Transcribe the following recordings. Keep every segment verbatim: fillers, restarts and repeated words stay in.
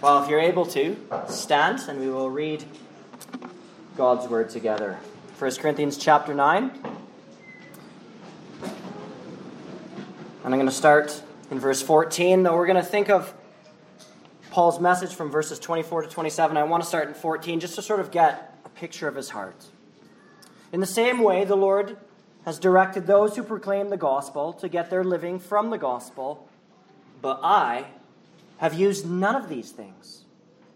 Well, if you're able to, stand and we will read God's word together. First Corinthians chapter nine. And I'm going to start in verse fourteen, though we're going to think of Paul's message from verses twenty-four to twenty-seven. I want to start in fourteen just to sort of get a picture of his heart. In the same way, the Lord has directed those who proclaim the gospel to get their living from the gospel, but I have used none of these things.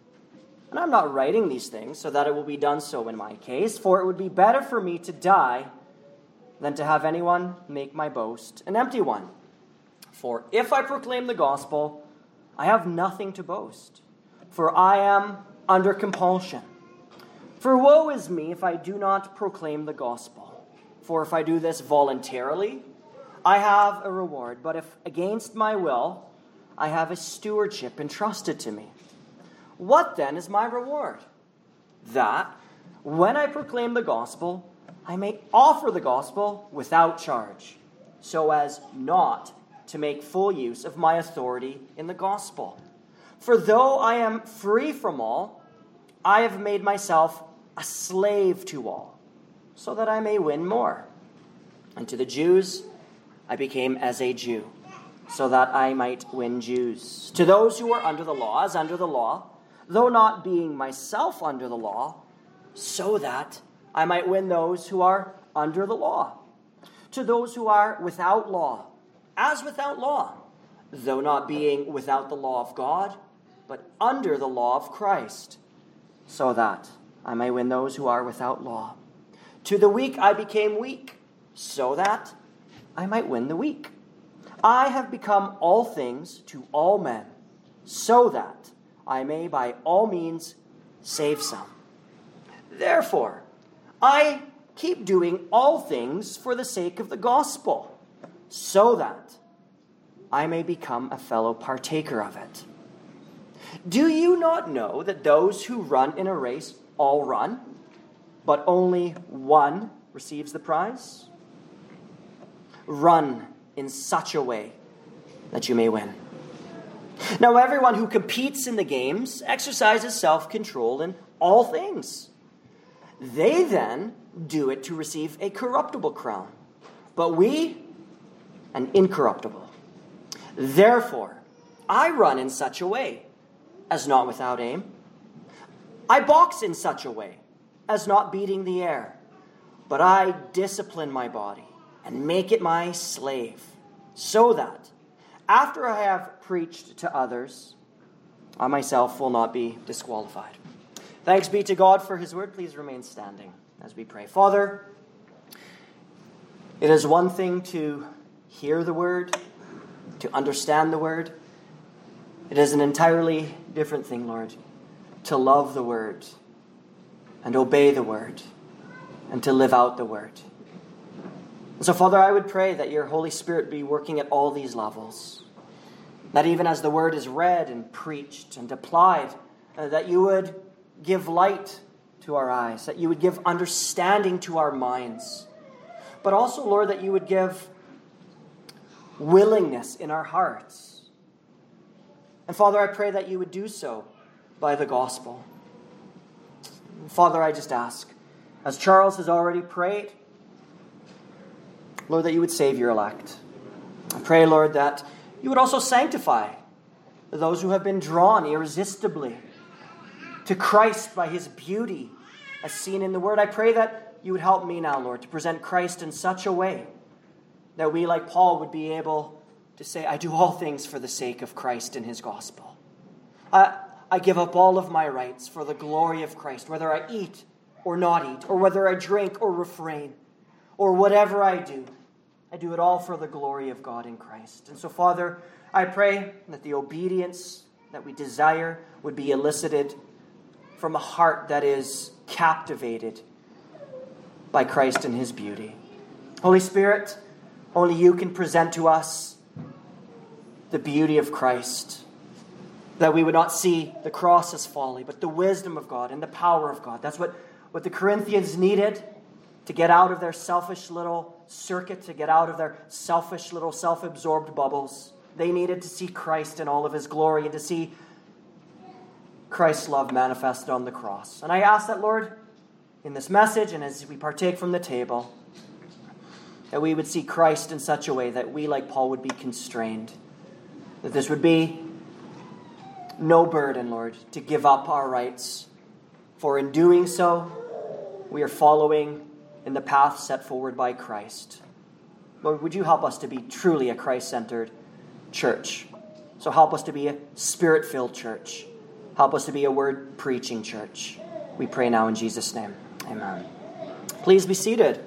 And I'm not writing these things so that it will be done so in my case, for it would be better for me to die than to have anyone make my boast an empty one. For if I proclaim the gospel, I have nothing to boast, for I am under compulsion. For woe is me if I do not proclaim the gospel. For if I do this voluntarily, I have a reward. But if against my will, I have a stewardship entrusted to me. What then is my reward? That, when I proclaim the gospel, I may offer the gospel without charge, so as not to make full use of my authority in the gospel. For though I am free from all, I have made myself a slave to all, so that I may win more. And to the Jews, I became as a Jew, so that I might win Jews. To those who are under the law, as under the law, though not being myself under the law, so that I might win those who are under the law. To those who are without law, as without law, though not being without the law of God, but under the law of Christ, so that I may win those who are without law. To the weak I became weak, so that I might win the weak. I have become all things to all men, so that I may by all means save some. Therefore, I keep doing all things for the sake of the gospel, so that I may become a fellow partaker of it. Do you not know that those who run in a race all run, but only one receives the prize? Run in such a way that you may win. Now, everyone who competes in the games exercises self-control in all things. They then do it to receive a corruptible crown, but we an incorruptible. Therefore, I run in such a way as not without aim. I box in such a way as not beating the air, but I discipline my body and make it my slave, so that after I have preached to others, I myself will not be disqualified. Thanks be to God for his word. Please remain standing as we pray. Father, it is one thing to hear the word, to understand the word. It is an entirely different thing, Lord, to love the word and obey the word and to live out the word. And so, Father, I would pray that your Holy Spirit be working at all these levels, that even as the word is read and preached and applied, uh, that you would give light to our eyes, that you would give understanding to our minds, but also, Lord, that you would give willingness in our hearts. And Father, I pray that you would do so by the gospel. Father, I just ask, as Charles has already prayed, Lord, that you would save your elect. I pray, Lord, that you would also sanctify those who have been drawn irresistibly to Christ by his beauty as seen in the word. I pray that you would help me now, Lord, to present Christ in such a way that we, like Paul, would be able to say, I do all things for the sake of Christ and his gospel. I, I give up all of my rights for the glory of Christ, whether I eat or not eat, or whether I drink or refrain, or whatever I do. I do it all for the glory of God in Christ. And so, Father, I pray that the obedience that we desire would be elicited from a heart that is captivated by Christ and his beauty. Holy Spirit, only you can present to us the beauty of Christ, that we would not see the cross as folly, but the wisdom of God and the power of God. That's what, what the Corinthians needed to get out of their selfish little circuit, to get out of their selfish little self-absorbed bubbles. They needed to see Christ in all of his glory and to see Christ's love manifested on the cross. And I ask that, Lord, in this message and as we partake from the table, that we would see Christ in such a way that we, like Paul, would be constrained. That this would be no burden, Lord, to give up our rights. For in doing so, we are following in the path set forward by Christ. Lord, would you help us to be truly a Christ-centered church? So help us to be a Spirit-filled church. Help us to be a word-preaching church. We pray now in Jesus' name. Amen. Please be seated.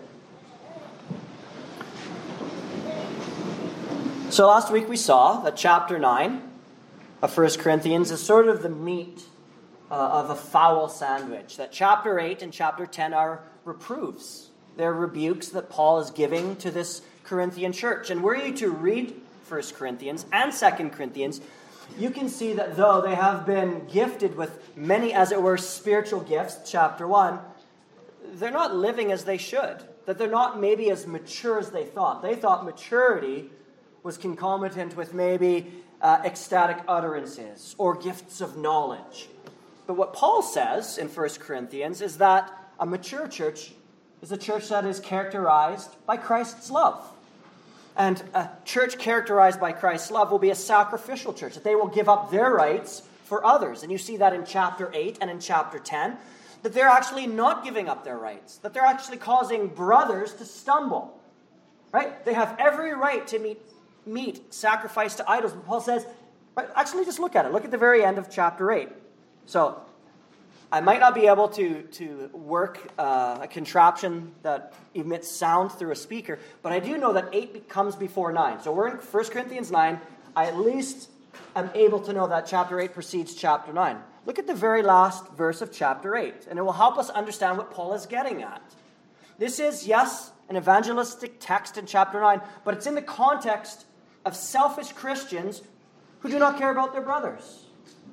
So last week we saw that chapter nine of First Corinthians is sort of the meat uh, of a foul sandwich. That chapter eight and chapter ten are reproofs. They're rebukes that Paul is giving to this Corinthian church. And were you to read First Corinthians and Second Corinthians, you can see that though they have been gifted with many, as it were, spiritual gifts, chapter one, they're not living as they should. That they're not maybe as mature as they thought. They thought maturity was concomitant with maybe uh, ecstatic utterances or gifts of knowledge. But what Paul says in First Corinthians is that a mature church is a church that is characterized by Christ's love. And a church characterized by Christ's love will be a sacrificial church, that they will give up their rights for others. And you see that in chapter eight and in chapter ten, that they're actually not giving up their rights, that they're actually causing brothers to stumble. Right? They have every right to meet meat sacrificed to idols. But Paul says, right, actually just look at it. Look at the very end of chapter eight. So, I might not be able to, to work uh, a contraption that emits sound through a speaker, but I do know that eight comes before nine. So we're in First Corinthians nine. I at least am able to know that chapter eight precedes chapter nine. Look at the very last verse of chapter eight, and it will help us understand what Paul is getting at. This is, yes, an evangelistic text in chapter nine, but it's in the context of selfish Christians who do not care about their brothers.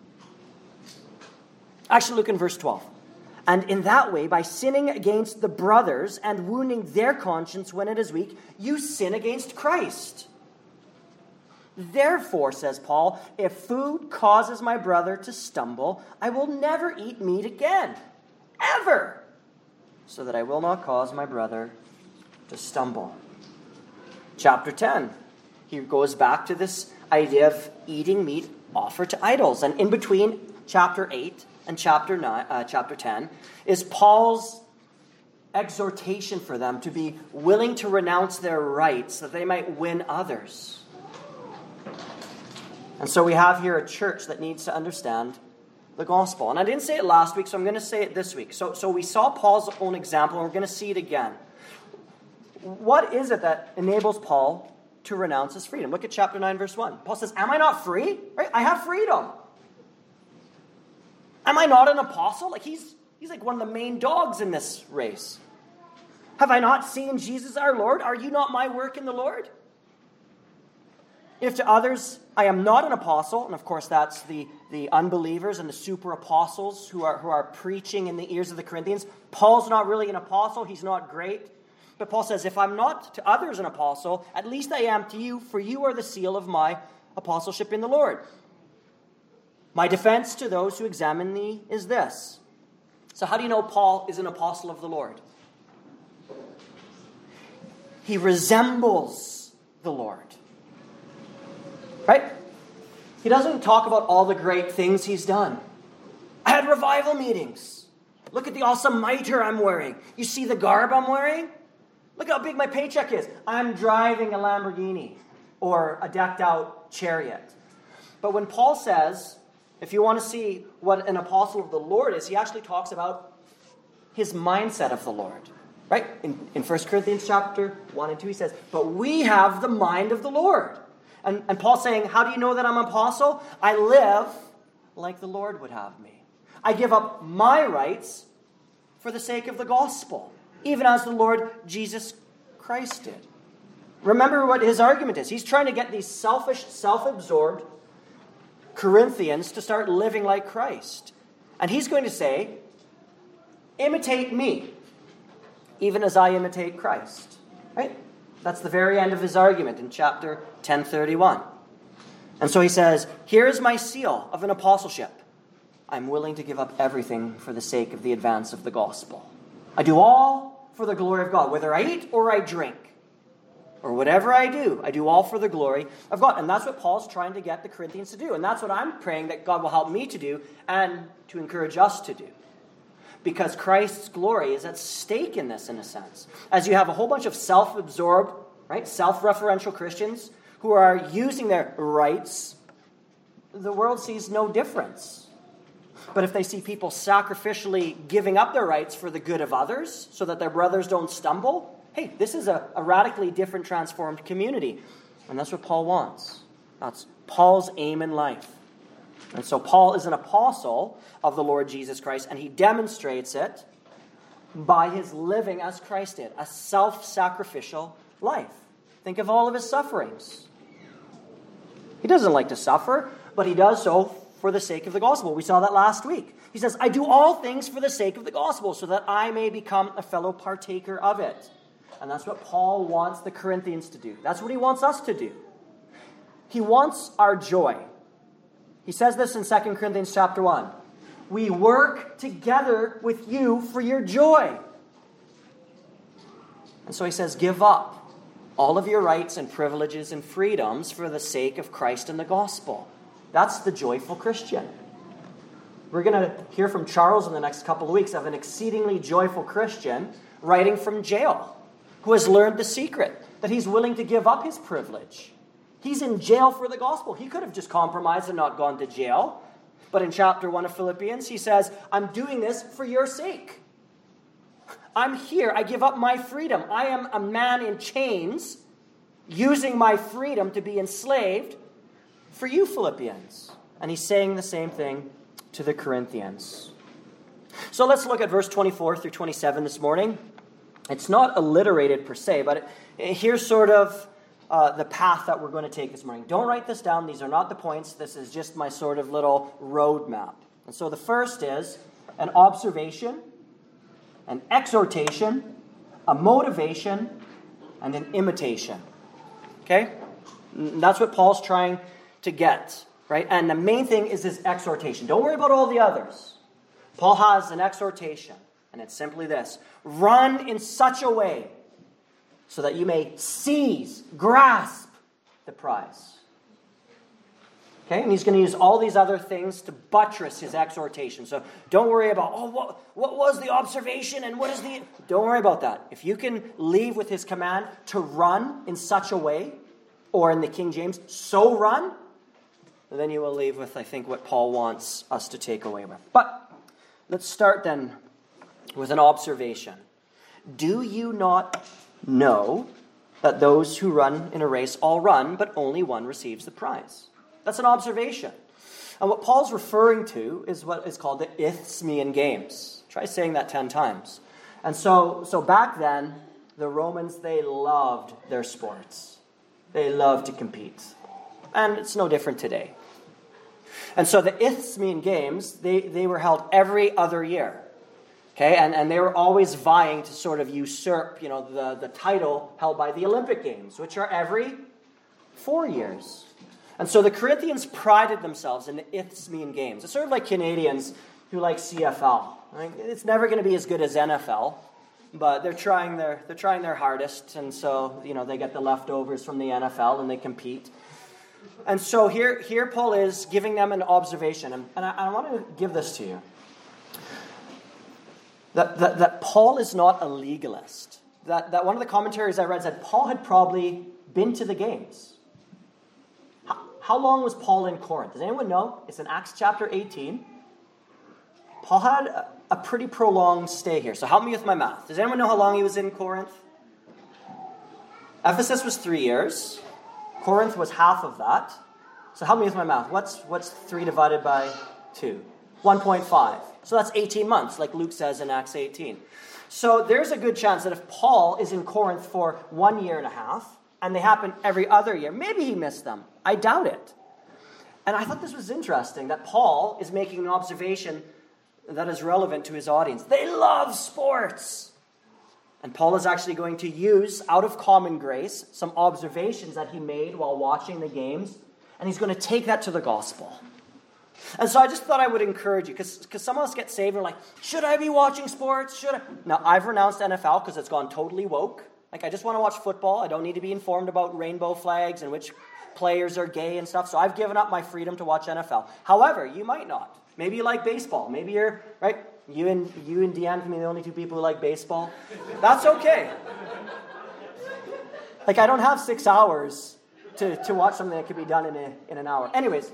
Actually, look in verse twelve. And in that way, by sinning against the brothers and wounding their conscience when it is weak, you sin against Christ. Therefore, says Paul, if food causes my brother to stumble, I will never eat meat again, ever, so that I will not cause my brother to stumble. Chapter ten. He goes back to this idea of eating meat offered to idols. And in between chapter eight and chapter nine, uh, chapter ten is Paul's exhortation for them to be willing to renounce their rights that they might win others. And so we have here a church that needs to understand the gospel. And I didn't say it last week, so I'm going to say it this week. So, so we saw Paul's own example, and we're going to see it again. What is it that enables Paul to renounce his freedom? Look at chapter nine, verse one. Paul says, am I not free? Right? I have freedom. Am I not an apostle? Like he's, he's like one of the main dogs in this race. Have I not seen Jesus our Lord? Are you not my work in the Lord? If to others I am not an apostle, and of course that's the, the unbelievers and the super apostles who are, who are preaching in the ears of the Corinthians, Paul's not really an apostle. He's not great. But Paul says, if I'm not to others an apostle, at least I am to you, for you are the seal of my apostleship in the Lord. My defense to those who examine me is this. So how do you know Paul is an apostle of the Lord? He resembles the Lord. Right? He doesn't talk about all the great things he's done. I had revival meetings. Look at the awesome mitre I'm wearing. You see the garb I'm wearing? Look how big my paycheck is. I'm driving a Lamborghini or a decked out chariot. But when Paul says, if you want to see what an apostle of the Lord is, he actually talks about his mindset of the Lord. Right? In, in First Corinthians chapter one and two, he says, but we have the mind of the Lord. And, and Paul's saying, how do you know that I'm an apostle? I live like the Lord would have me. I give up my rights for the sake of the gospel, even as the Lord Jesus Christ did. Remember what his argument is. He's trying to get these selfish, self-absorbed Corinthians to start living like Christ. And he's going to say, imitate me, even as I imitate Christ. Right? That's the very end of his argument in chapter ten thirty-one. And so he says, here is my seal of an apostleship. I'm willing to give up everything for the sake of the advance of the gospel. I do all for the glory of God, whether I eat or I drink, or whatever I do, I do all for the glory of God. And that's what Paul's trying to get the Corinthians to do. And that's what I'm praying that God will help me to do and to encourage us to do. Because Christ's glory is at stake in this, in a sense. As you have a whole bunch of self-absorbed, right, self-referential Christians who are using their rights, the world sees no difference. But if they see people sacrificially giving up their rights for the good of others so that their brothers don't stumble, hey, this is a, a radically different, transformed community. And that's what Paul wants. That's Paul's aim in life. And so Paul is an apostle of the Lord Jesus Christ, and he demonstrates it by his living as Christ did, a self-sacrificial life. Think of all of his sufferings. He doesn't like to suffer, but he does so for the sake of the gospel. We saw that last week. He says, I do all things for the sake of the gospel, so that I may become a fellow partaker of it. And that's what Paul wants the Corinthians to do. That's what he wants us to do. He wants our joy. He says this in Second Corinthians chapter one. We work together with you for your joy. And so he says, give up all of your rights and privileges and freedoms for the sake of Christ and the gospel. That's the joyful Christian. We're going to hear from Charles in the next couple of weeks of an exceedingly joyful Christian writing from jail, who has learned the secret, that he's willing to give up his privilege. He's in jail for the gospel. He could have just compromised and not gone to jail. But in chapter one of Philippians, he says, I'm doing this for your sake. I'm here. I give up my freedom. I am a man in chains, using my freedom to be enslaved for you, Philippians. And he's saying the same thing to the Corinthians. So let's look at verse twenty-four through twenty-seven this morning. It's not alliterated per se, but it, here's sort of uh, the path that we're going to take this morning. Don't write this down. These are not the points. This is just my sort of little roadmap. And so the first is an observation, an exhortation, a motivation, and an imitation. Okay? That's what Paul's trying to get, right? And the main thing is this exhortation. Don't worry about all the others. Paul has an exhortation. And it's simply this. Run in such a way so that you may seize, grasp the prize. Okay? And he's going to use all these other things to buttress his exhortation. So don't worry about, oh, what, what was the observation and what is the... Don't worry about that. If you can leave with his command to run in such a way, or in the King James, so run, then you will leave with, I think, what Paul wants us to take away with. But let's start then with an observation. Do you not know that those who run in a race all run, but only one receives the prize? That's an observation. And what Paul's referring to is what is called the Isthmian Games. Try saying that ten times. And so, so back then, the Romans, they loved their sports. They loved to compete. And it's no different today. And so the Isthmian Games, they, they were held every other year. Okay, and, and they were always vying to sort of usurp, you know, the, the title held by the Olympic Games, which are every four years. And so the Corinthians prided themselves in the Isthmian Games. It's sort of like Canadians who like C F L. Right? It's never going to be as good as N F L, but they're trying their they're trying their hardest, and so you know they get the leftovers from the N F L and they compete. And so here here Paul is giving them an observation, and, and I, I want to give this to you. That, that, that Paul is not a legalist. That, that one of the commentaries I read said Paul had probably been to the games. How, how long was Paul in Corinth? Does anyone know? It's in Acts chapter eighteen. Paul had a, a pretty prolonged stay here. So help me with my math. Does anyone know how long he was in Corinth? Ephesus was three years. Corinth was half of that. So help me with my math. What's, what's three divided by two? one point five. So that's eighteen months, like Luke says in Acts eighteen. So there's a good chance that if Paul is in Corinth for one year and a half, and they happen every other year, maybe he missed them. I doubt it. And I thought this was interesting, that Paul is making an observation that is relevant to his audience. They love sports. And Paul is actually going to use, out of common grace, some observations that he made while watching the games, and he's going to take that to the gospel. And so I just thought I would encourage you, because some of us get saved and are like, should I be watching sports? Should I? Now, I've renounced N F L because it's gone totally woke. Like, I just want to watch football. I don't need to be informed about rainbow flags and which players are gay and stuff. So I've given up my freedom to watch N F L. However, you might not. Maybe you like baseball. Maybe you're, right? You and you and Deanne can be the only two people who like baseball. That's okay. Like, I don't have six hours to, to watch something that could be done in a, in an hour. Anyways.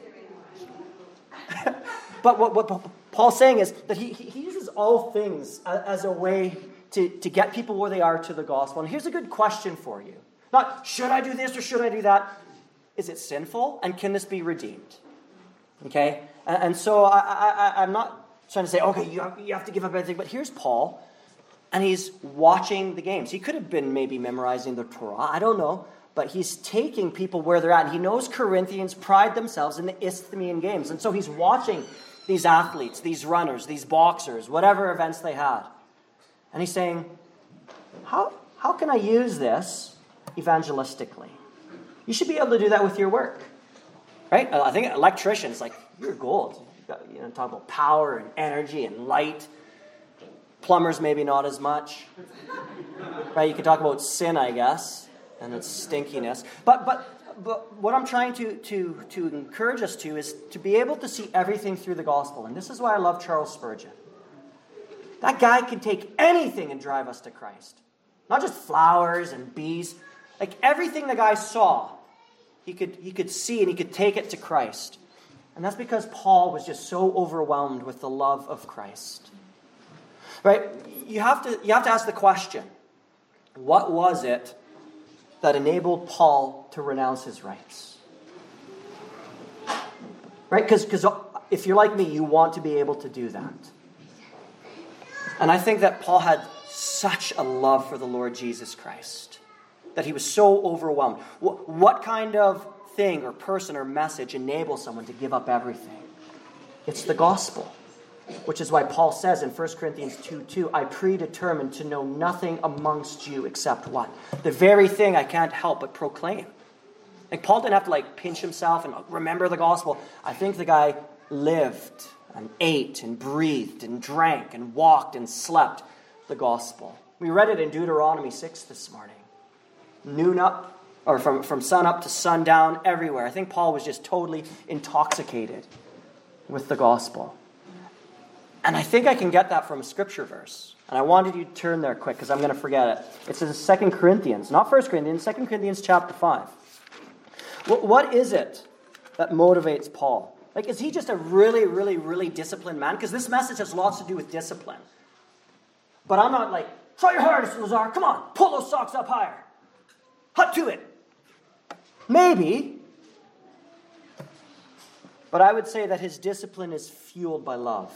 But what, what Paul's saying is that he, he uses all things as a way to, to get people where they are to the gospel. And here's a good question for you. Not, should I do this or should I do that? Is it sinful? And can this be redeemed? Okay? And, and so I, I, I'm not trying to say, okay, you have, you have to give up everything. But here's Paul, and he's watching the games. He could have been maybe memorizing the Torah. I don't know. But he's taking people where they're at. And he knows Corinthians pride themselves in the Isthmian games. And so he's watching these athletes, these runners, these boxers, whatever events they had. And he's saying, how, how can I use this evangelistically? You should be able to do that with your work. Right? I think electricians, like, you're gold. You, got, you know, talk about power and energy and light. Plumbers, maybe not as much. Right? You could talk about sin, I guess. And its stinkiness. But but but what I'm trying to, to, to encourage us to is to be able to see everything through the gospel. And this is why I love Charles Spurgeon. That guy can take anything and drive us to Christ. Not just flowers and bees. Like, everything the guy saw, he could he could see and he could take it to Christ. And that's because Paul was just so overwhelmed with the love of Christ. Right? You have to you have to ask the question, what was it that enabled Paul to renounce his rights? Right? Because because if you're like me, you want to be able to do that. And I think that Paul had such a love for the Lord Jesus Christ that he was so overwhelmed. What, what kind of thing or person or message enables someone to give up everything? It's the gospel. Which is why Paul says in First Corinthians two two, I predetermined to know nothing amongst you except what? The very thing I can't help but proclaim. Like, Paul didn't have to like pinch himself and remember the gospel. I think the guy lived and ate and breathed and drank and walked and slept the gospel. We read it in Deuteronomy six this morning. Noon up, or from, from sun up to sundown, everywhere. I think Paul was just totally intoxicated with the gospel. And I think I can get that from a scripture verse. And I wanted you to turn there quick because I'm going to forget it. It's in Second Corinthians, not First Corinthians, Second Corinthians chapter five. What is it that motivates Paul? Like, is he just a really, really, really disciplined man? Because this message has lots to do with discipline. But I'm not like, try your hardest, Lazar. Come on, pull those socks up higher. Hut to it. Maybe. But I would say that his discipline is fueled by love.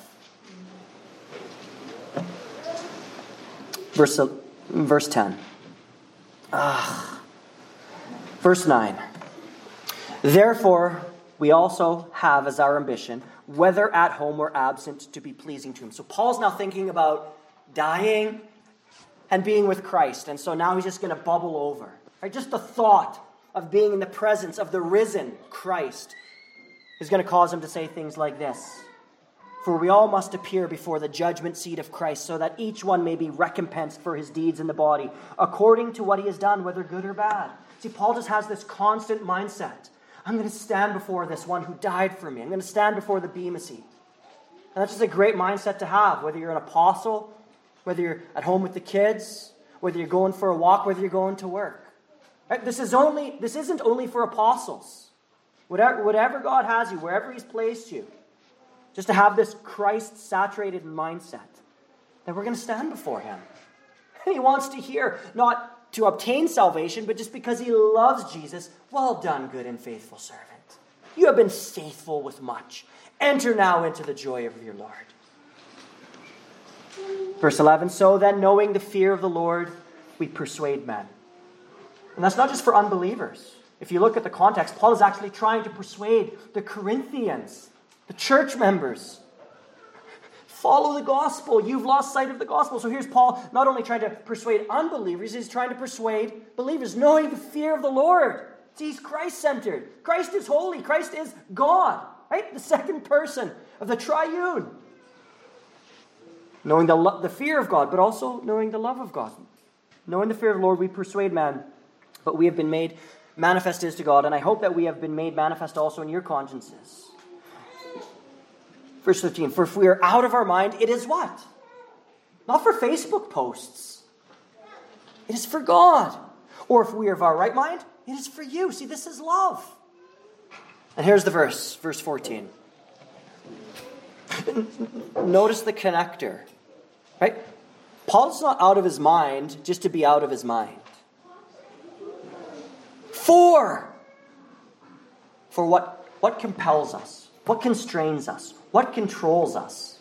Verse, verse ten. Ah. Verse nine. Therefore, we also have as our ambition, whether at home or absent, to be pleasing to him. So Paul's now thinking about dying and being with Christ. And so now he's just going to bubble over. Right? Just the thought of being in the presence of the risen Christ is going to cause him to say things like this. For we all must appear before the judgment seat of Christ, so that each one may be recompensed for his deeds in the body, according to what he has done, whether good or bad. See, Paul just has this constant mindset. I'm going to stand before this one who died for me. I'm going to stand before the Bema seat. And that's just a great mindset to have, whether you're an apostle, whether you're at home with the kids, whether you're going for a walk, whether you're going to work. Right? This is only. This isn't only for apostles. Whatever, whatever God has you, wherever he's placed you, just to have this Christ-saturated mindset that we're going to stand before him. And he wants to hear, not to obtain salvation, but just because he loves Jesus. Well done, good and faithful servant. You have been faithful with much. Enter now into the joy of your Lord. Verse eleven, so then, knowing the fear of the Lord, we persuade men. And that's not just for unbelievers. If you look at the context, Paul is actually trying to persuade the Corinthians, the church members. Follow the gospel. You've lost sight of the gospel. So here's Paul not only trying to persuade unbelievers, he's trying to persuade believers, knowing the fear of the Lord. See, he's Christ-centered. Christ is holy. Christ is God. right? The second person of the triune. Knowing the, lo- the fear of God, but also knowing the love of God. Knowing the fear of the Lord, we persuade man, but we have been made manifest is to God, and I hope that we have been made manifest also in your consciences. Verse fifteen, for if we are out of our mind, it is what? Not for Facebook posts. It is for God. Or if we are of our right mind, it is for you. See, this is love. And here's the verse, verse fourteen. Notice the connector, right? Paul's not out of his mind just to be out of his mind. For, for what, what compels us? What constrains us? What controls us?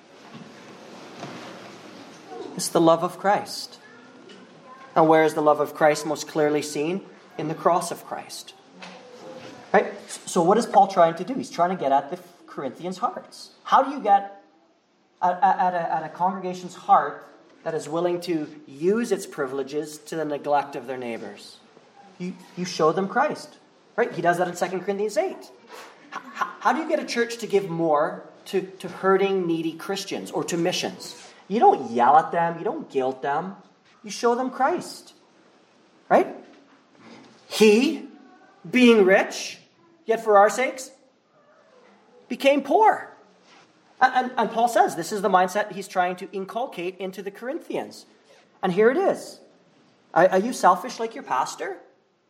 It's the love of Christ. Now, where is the love of Christ most clearly seen? In the cross of Christ. Right? So what is Paul trying to do? He's trying to get at the Corinthians' hearts. How do you get at, at, a, at a congregation's heart that is willing to use its privileges to the neglect of their neighbors? You, you show them Christ. Right? He does that in Second Corinthians eight. How, how do you get a church to give more to, to hurting, needy Christians or to missions? You don't yell at them. You don't guilt them. You show them Christ. Right? He, being rich, yet for our sakes, became poor. And, and, and Paul says this is the mindset he's trying to inculcate into the Corinthians. And here it is. Are, are you selfish like your pastor?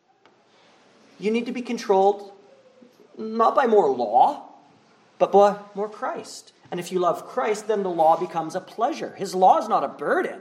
You need to be controlled not by more law, but by more Christ. And if you love Christ, then the law becomes a pleasure. His law is not a burden.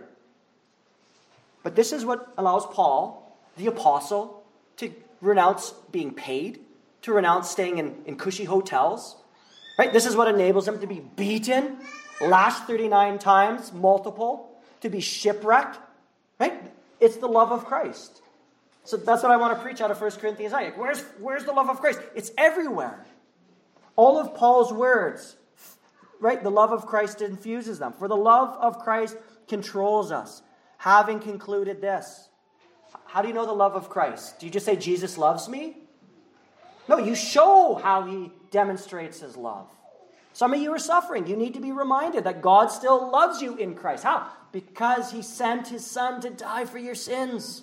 But this is what allows Paul, the apostle, to renounce being paid, to renounce staying in, in cushy hotels. Right? This is what enables him to be beaten, lashed thirty-nine times, multiple, to be shipwrecked. Right? It's the love of Christ. So that's what I want to preach out of First Corinthians nine. Like, where's, where's the love of Christ? It's everywhere. All of Paul's words, right? The love of Christ infuses them. For the love of Christ controls us. Having concluded this. How do you know the love of Christ? Do you just say, Jesus loves me? No, you show how he demonstrates his love. Some of you are suffering. You need to be reminded that God still loves you in Christ. How? Because he sent his son to die for your sins.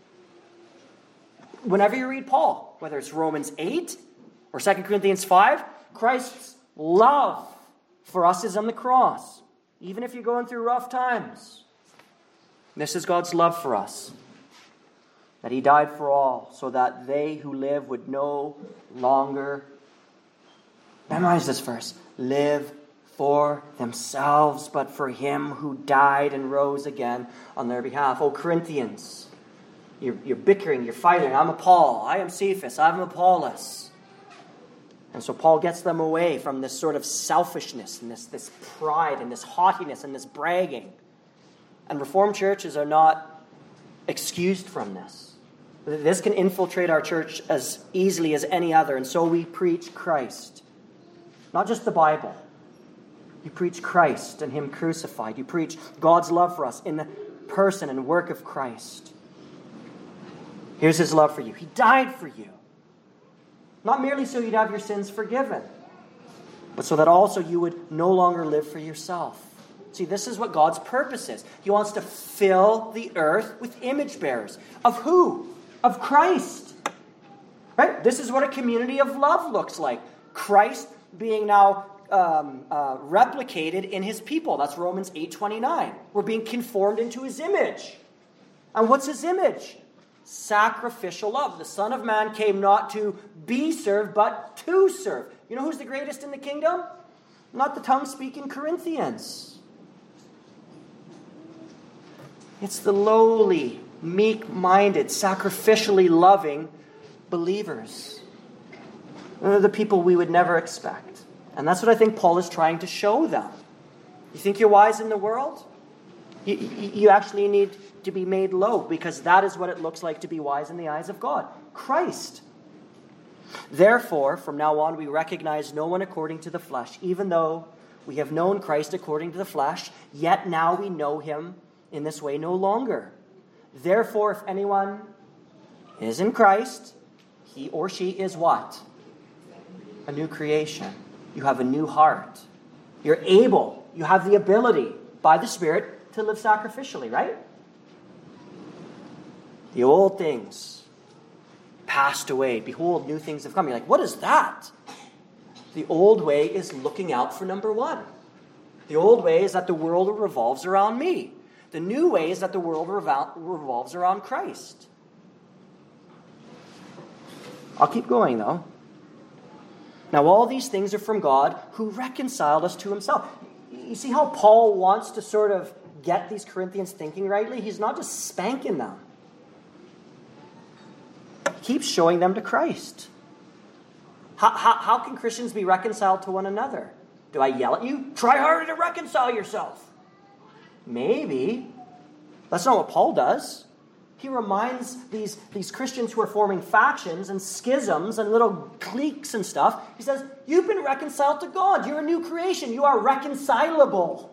Whenever you read Paul, whether it's Romans eight or Second Corinthians five, Christ's love for us is on the cross. Even if you're going through rough times. This is God's love for us. That he died for all, so that they who live would no longer, memorize this verse, live for themselves, but for him who died and rose again on their behalf. Oh, Corinthians, you're, you're bickering, you're fighting. I'm a Paul, I am Cephas, I'm Apollos. And so Paul gets them away from this sort of selfishness and this, this pride and this haughtiness and this bragging. And Reformed churches are not excused from this. This can infiltrate our church as easily as any other. And so we preach Christ. Not just the Bible. You preach Christ and him crucified. You preach God's love for us in the person and work of Christ. Here's his love for you. He died for you. Not merely so you'd have your sins forgiven, but so that also you would no longer live for yourself. See, this is what God's purpose is. He wants to fill the earth with image bearers. Of who? Of Christ. Right? This is what a community of love looks like. Christ being now um, uh, replicated in his people. That's Romans eight twenty-nine. We're being conformed into his image. And what's his image? Sacrificial love. The Son of Man came not to be served, but to serve. You know who's the greatest in the kingdom? Not the tongue-speaking Corinthians. It's the lowly, meek-minded, sacrificially loving believers. They're the people we would never expect. And that's what I think Paul is trying to show them. You think you're wise in the world? You, you, you actually need to be made low, because that is what it looks like to be wise in the eyes of God. Christ. Therefore, from now on, we recognize no one according to the flesh. Even though we have known Christ according to the flesh, yet now we know him in this way no longer. Therefore, if anyone is in Christ, he or she is what? a new creation. You have a new heart. You're able, you have the ability by the Spirit to live sacrificially, right? The old things passed away. Behold, new things have come. You're like, what is that? The old way is looking out for number one. The old way is that the world revolves around me. The new way is that the world revol- revolves around Christ. I'll keep going, though. Now, all these things are from God who reconciled us to himself. You see how Paul wants to sort of get these Corinthians thinking rightly? He's not just spanking them. He keeps showing them to Christ. How, how, how can Christians be reconciled to one another? Do I yell at you? Try harder to reconcile yourself. Maybe. That's not what Paul does. He reminds these, these Christians who are forming factions and schisms and little cliques and stuff. He says, you've been reconciled to God. You're a new creation. You are reconcilable.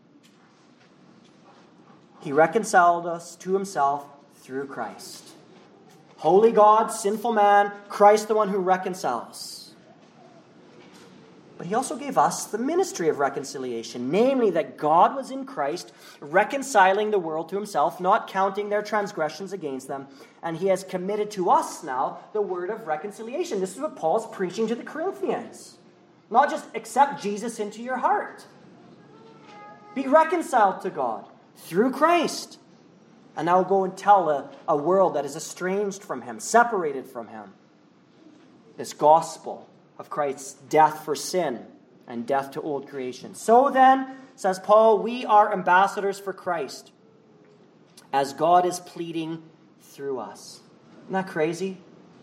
He reconciled us to himself through Christ. Holy God, sinful man, Christ the one who reconciles. But he also gave us the ministry of reconciliation, namely that God was in Christ, reconciling the world to himself, not counting their transgressions against them. And he has committed to us now the word of reconciliation. This is what Paul's preaching to the Corinthians. Not just accept Jesus into your heart. Be reconciled to God through Christ. And now go and tell a, a world that is estranged from him, separated from him, this gospel of Christ's death for sin and death to old creation. So then, says Paul, we are ambassadors for Christ, as God is pleading through us. Isn't that crazy?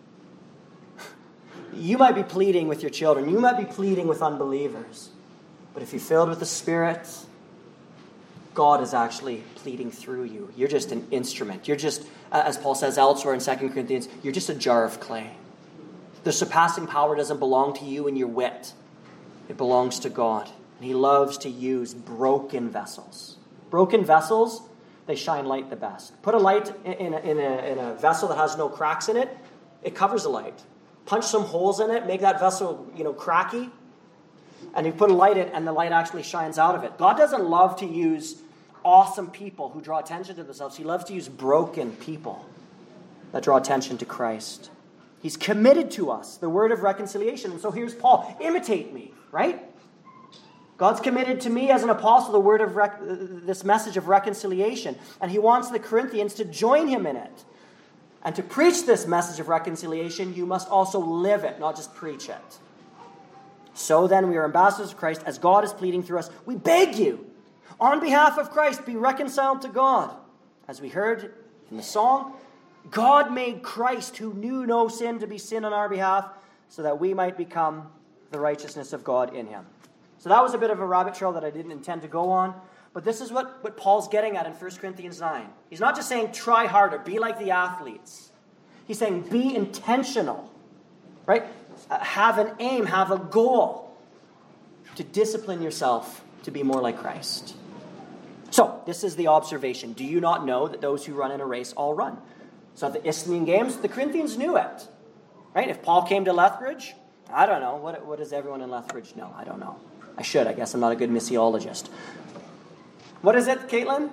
You might be pleading with your children. You might be pleading with unbelievers. But if you're filled with the Spirit, God is actually pleading through you. You're just an instrument. You're just, as Paul says elsewhere in Second Corinthians, you're just a jar of clay. The surpassing power doesn't belong to you and your wit. It belongs to God. And he loves to use broken vessels. Broken vessels, they shine light the best. Put a light in a, in a, in a vessel that has no cracks in it, it covers the light. Punch some holes in it, make that vessel, you know, cracky, and you put a light in and the light actually shines out of it. God doesn't love to use awesome people who draw attention to themselves. He loves to use broken people that draw attention to Christ. He's committed to us the word of reconciliation. And so here's Paul. Imitate me, right? God's committed to me as an apostle the word of rec- this message of reconciliation. And he wants the Corinthians to join him in it. And to preach this message of reconciliation, you must also live it, not just preach it. So then, we are ambassadors of Christ. As God is pleading through us, we beg you, on behalf of Christ, be reconciled to God. As we heard in the song, God made Christ, who knew no sin, to be sin on our behalf, so that we might become the righteousness of God in him. So that was a bit of a rabbit trail that I didn't intend to go on. But this is what, what Paul's getting at in First Corinthians nine. He's not just saying try harder, be like the athletes. He's saying be intentional, right? Uh, have an aim, have a goal to discipline yourself to be more like Christ. So, this is the observation. Do you not know that those who run in a race all run? So at the Isthmian Games, the Corinthians knew it. Right? If Paul came to Lethbridge, I don't know. What, what does everyone in Lethbridge know? I don't know. I should. I guess I'm not a good missiologist. What is it, Caitlin?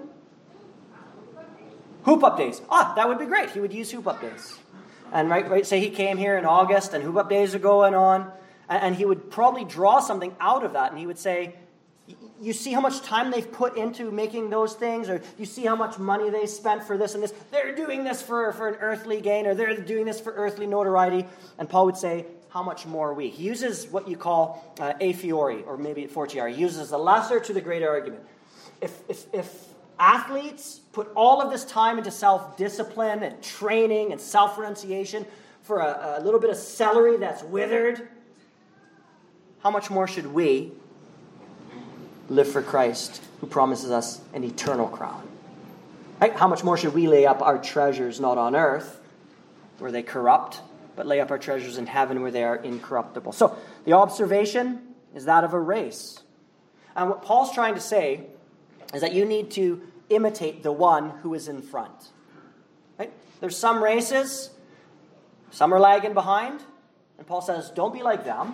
Hoop Up Days. Ah, that would be great. He would use Hoop Up Days. And right, right, say he came here in August and Hoop Up Days are going on. And, and he would probably draw something out of that. And he would say, you see how much time they've put into making those things, or you see how much money they spent for this and this. They're doing this for, for an earthly gain, or they're doing this for earthly notoriety. And Paul would say, how much more are we? He uses what you call uh, a fiori, or maybe fortiori. He uses the lesser to the greater argument. If, if, if athletes put all of this time into self-discipline and training and self-renunciation for a, a little bit of celery that's withered, how much more should we live for Christ, who promises us an eternal crown? Right? How much more should we lay up our treasures not on earth, where they corrupt, but lay up our treasures in heaven, where they are incorruptible? So the observation is that of a race. And what Paul's trying to say is that you need to imitate the one who is in front. Right? There's some races, some are lagging behind, and Paul says, don't be like them.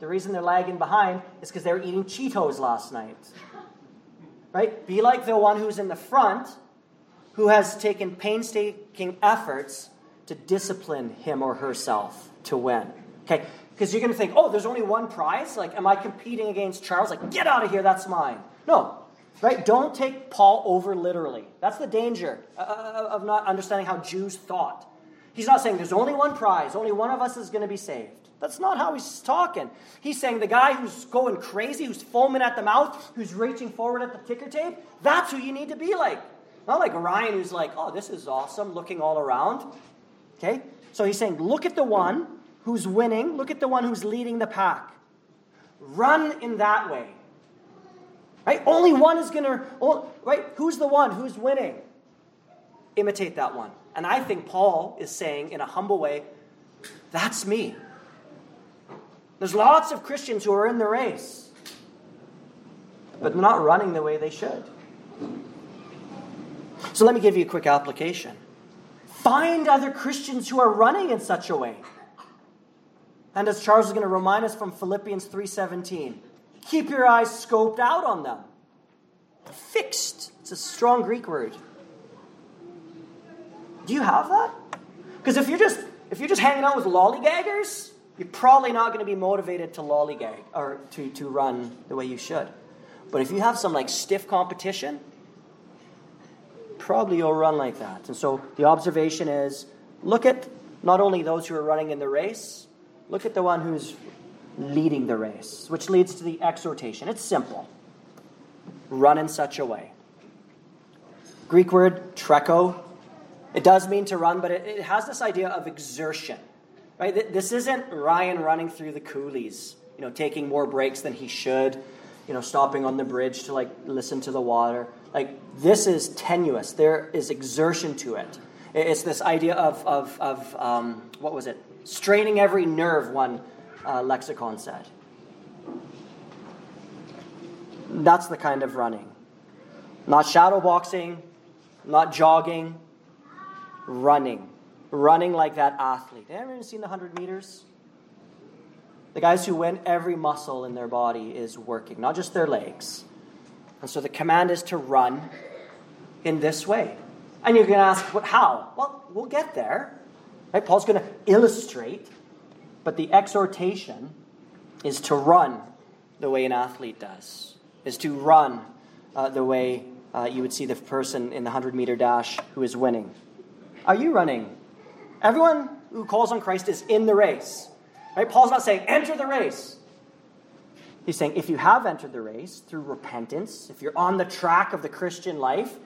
The reason they're lagging behind is because they were eating Cheetos last night. Right? Be like the one who's in the front, who has taken painstaking efforts to discipline him or herself to win. Okay? Because you're going to think, oh, there's only one prize? Like, am I competing against Charles? Like, get out of here, that's mine. No. Right? Don't take Paul over literally. That's the danger uh, of not understanding how Jews thought. He's not saying there's only one prize, only one of us is going to be saved. That's not how he's talking. He's saying the guy who's going crazy, who's foaming at the mouth, who's reaching forward at the ticker tape, that's who you need to be like. Not like Ryan who's like, oh, this is awesome, looking all around. Okay? So he's saying, look at the one who's winning. Look at the one who's leading the pack. Run in that way. Right? Only one is going to, right? Who's the one who's winning? Imitate that one. And I think Paul is saying in a humble way, that's me. There's lots of Christians who are in the race, but not running the way they should. So let me give you a quick application. Find other Christians who are running in such a way. And as Charles is going to remind us from Philippians three seventeen, keep your eyes scoped out on them. Fixed. It's a strong Greek word. Do you have that? Because if you're just if you're just hanging out with lollygaggers, you're probably not going to be motivated to lollygag or to, to run the way you should. But if you have some like stiff competition, probably you'll run like that. And so the observation is, look at not only those who are running in the race, look at the one who's leading the race, which leads to the exhortation. It's simple. Run in such a way. Greek word, treko. It does mean to run, but it, it has this idea of exertion. Right? This isn't Ryan running through the coulees, you know, taking more breaks than he should, you know, stopping on the bridge to like listen to the water. Like, this is tenuous. There is exertion to it. It's this idea of, of, of um, what was it? Straining every nerve, one uh, lexicon said. That's the kind of running. Not shadow boxing, not jogging, running. Running like that athlete. Have you ever seen the one hundred meters? The guys who win, every muscle in their body is working, not just their legs. And so the command is to run in this way. And you're going to ask, what, how? Well, we'll get there. Right? Paul's going to illustrate, but the exhortation is to run the way an athlete does, is to run uh, the way uh, you would see the person in the one hundred meter dash who is winning. Are you running? Everyone who calls on Christ is in the race. Right? Paul's not saying, enter the race. He's saying, if you have entered the race through repentance, if you're on the track of the Christian life,